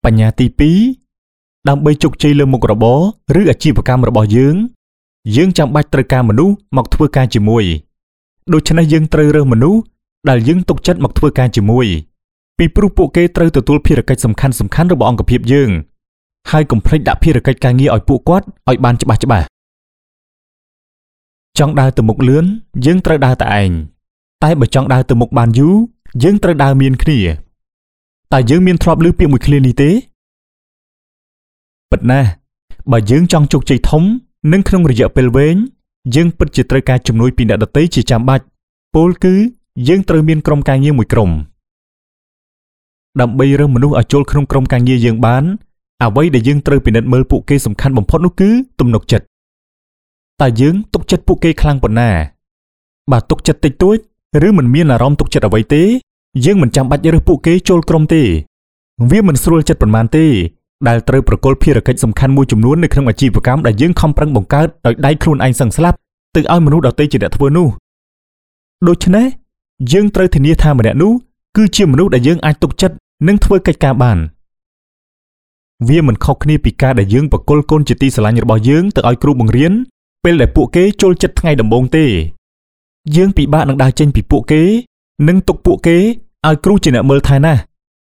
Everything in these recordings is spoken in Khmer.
បញ្ញាទី2ដើម្បីជោគជ័យលើមុខរបរឬអាជីវកម្មរបស់យើងចាំបាច់ត្រូវការមនុស្សមកធ្វើការជាមួយដូច្នេះយើងត្រូវរើសមនុស្សដែលយើងទុកចិត្តមកធ្វើការជាមួយពីព្រោះពួកគេត្រូវទទួលភារកិច្ចសំខាន់ៗរបស់អង្គភាពយើងហើយកុំភ្លេចដាក់ភារកិច្ចការងារឲ្យពួកគាត់ឲ្យបានច្បាស់ចង់ដើរទៅមុខលឿនយើងត្រូវដើរតែឯងតែបើចង់ដើរទៅមុខបានយូរយើងត្រូវដើរមានគ្នាតែយើងមានធ្លាប់ឮពាក្យមួយឃ្លានេះទេពិតណាស់បើយើងចង់ជោគជ័យធំនិងក្នុងរយៈពេលវែងយើងពិតជាត្រូវការជំនួយពីអ្នកដទៃជាចាំបាច់ពោលគឺយើងត្រូវមានក្រុមការងារមួយក្រុមដើម្បីរើសមនុស្សឲ្យចូលក្នុងក្រុមការងារយើងបានអ្វីដែលយើងត្រូវពិនិត្យមើលពួកគេសំខាន់បំផុតនោះគឺទំនុកចិត្តតើយើងទុកចិត្តពួកគេខ្លាំងប៉ុណ្ណាបើទុកចិត្តតិចតួចឬមិនមានអារម្មណ៍ទុកចិត្តអ្វីទេយើងមិនចាំបាច់រើសពួកគេចូលក្រុមទេវាមិនស្រួលចិត្តប៉ុន្មានទេដែលត្រូវប្រគល់ភារកិច្ចសំខាន់មួយចំនួននៅក្នុងអាជីវកម្មដែលយើងខំប្រឹងបង្កើតដោយដៃខ្លួនឯងសឹងស្លាប់ទៅឲ្យមនុស្សដទៃជាអ្នកធ្វើនោះដូច្នេះយើងត្រូវធានាថាម្នាក់នោះគឺជាមនុស្សដែលយើងអាចទុកចិត្តនិងធ្វើកិច្ចការបានវាមិនខុសគ្នាពីការដែលយើងប្រគល់កូនជាទីស្រឡាញ់របស់យើងទៅឲ្យគ្រូបង្រៀនពេលដែលពួកគេចូលចិត្តថ្ងៃដំបូងទេយើងពិបាកនឹងដើរចេញពីពួកគេនិងទុកពួកគេឲ្យគ្រូជាអ្នកមើលថែណាស់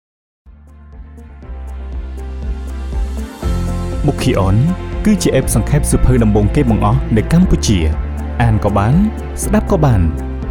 មុខីអនគឺជាអេបសង្ខេបសៀវភៅដំបូងគេបង្អស់នៅកម្ពុជាអានក៏បានស្ដាប់ក៏បាន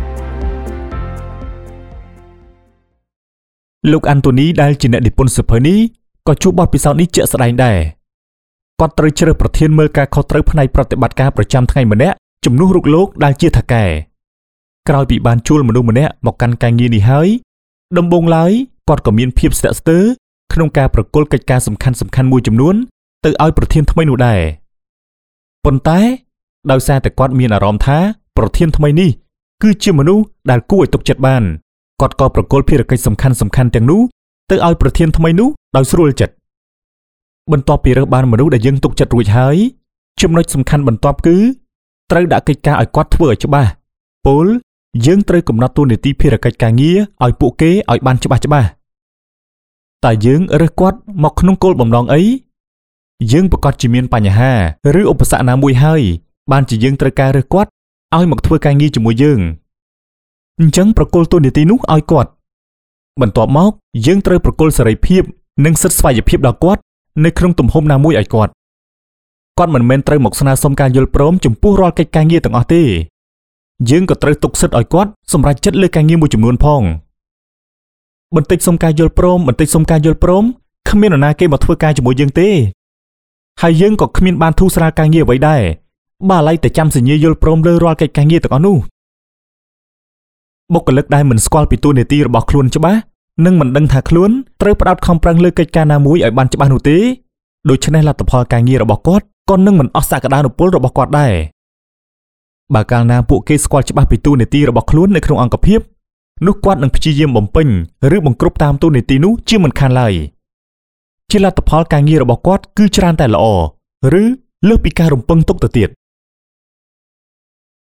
លោកអាន់តូនីដែលជាអ្នកនិពន្ធសៀវភៅនេះក៏ជួបបទពិសោធន៍នេះជាក់ស្ដែងដែរគាត់ត្រូវជ្រើសប្រធានមើលការខុសត្រូវផ្នែកប្រតិបត្តិការប្រចាំថ្ងៃម្នាក់ជំនួសរុកលោកដែលជាថៅកែក្រោយពីបានជួលមនុស្សម្នាក់មកកាន់ការងារនេះហើយដំបូងឡើយគាត់ក៏មានភាពស្ទាក់ស្ទើរក្នុងការប្រគល់កិច្ចការសំខាន់មួយចំនួនទៅឲ្យប្រធានថ្មីនោះដែរប៉ុន្តែដោយសារតែគាត់មានអារម្មណ៍ថាប្រធានថ្មីនេះគឺជាមនុស្សដែលគួរឲ្យទុកចិត្តបានគាត់ក៏ប្រគល់ភារកិច្ចសំខាន់ទាំងនោះទៅឲ្យប្រធានថ្មីនោះដោយស្រួលចិត្តបន្ទាប់ពីរើសបានមនុស្សដែលយើងទុកចិត្តរួចហើយចំណុចសំខាន់បន្ទាប់គឺត្រូវដាក់កិច្ចការឲ្យគាត់ធ្វើឲ្យច្បាស់ពោលយើងត្រូវកំណត់តួនាទីភារកិច្ចការងារឲ្យពួកគេឲ្យបានច្បាស់តើយើងរើសគាត់មកក្នុងគោលបំណងអីយើងប្រកាសជាមានបញ្ហាឬឧបសគ្គណាមួយហើយបានជាយើងត្រូវការរើសគាត់ឲ្យមកធ្វើការងារជាមួយយើងអញ្ចឹងប្រគល់តួនាទីនោះឲ្យគាត់បន្ទាប់មកយើងត្រូវប្រគល់សេរីភាពនិងសិទ្ធិស្វ័យភាពដល់គាត់នៅក្នុងទំហំណាមួយឲ្យគាត់មិនមែនត្រូវមកស្នើសុំការយល់ព្រមចំពោះរាល់កិច្ចការងារទាំងអស់ទេយើងក៏ត្រូវទុកសិទ្ធិឲ្យគាត់សម្រេចចិត្តលើការងារមួយចំនួនផងបន្តិចសុំការយល់ព្រមគ្មាននរណាគេមកធ្វើការជាមួយយើងទេហើយយើងក៏គ្មានបានធូរស្រាលការងារអ្វីដែរបើឡៃតែចាំសញ្ញាយល់ព្រមលើរាល់កិច្ចការងារទាំងអស់នោះបុគ្គលិកដែលមិនស្គាល់ពីតួនាទីរបស់ខ្លួនច្បាស់និងមិនដឹងថាខ្លួនត្រូវផ្ដោតខំប្រឹងលើកិច្ចការណាមួយឲ្យបានច្បាស់នោះទេដូច្នេះលទ្ធផលការងាររបស់គាត់ក៏នឹងមិនអស់សក្តានុពលរបស់គាត់ដែរបើកាលណាពួកគេស្គាល់ច្បាស់ពីតួនាទីរបស់ខ្លួននៅក្នុងអង្គភាពនោះគាត់នឹងព្យាយាមបំពេញឬបង្គ្រប់តាមតួនាទីនោះជាមិនខានឡើយជាលទ្ធផលការងាររបស់គាត់គឺច្រើនតែល្អឬលើសពីការរំពឹងទុកទៅទៀត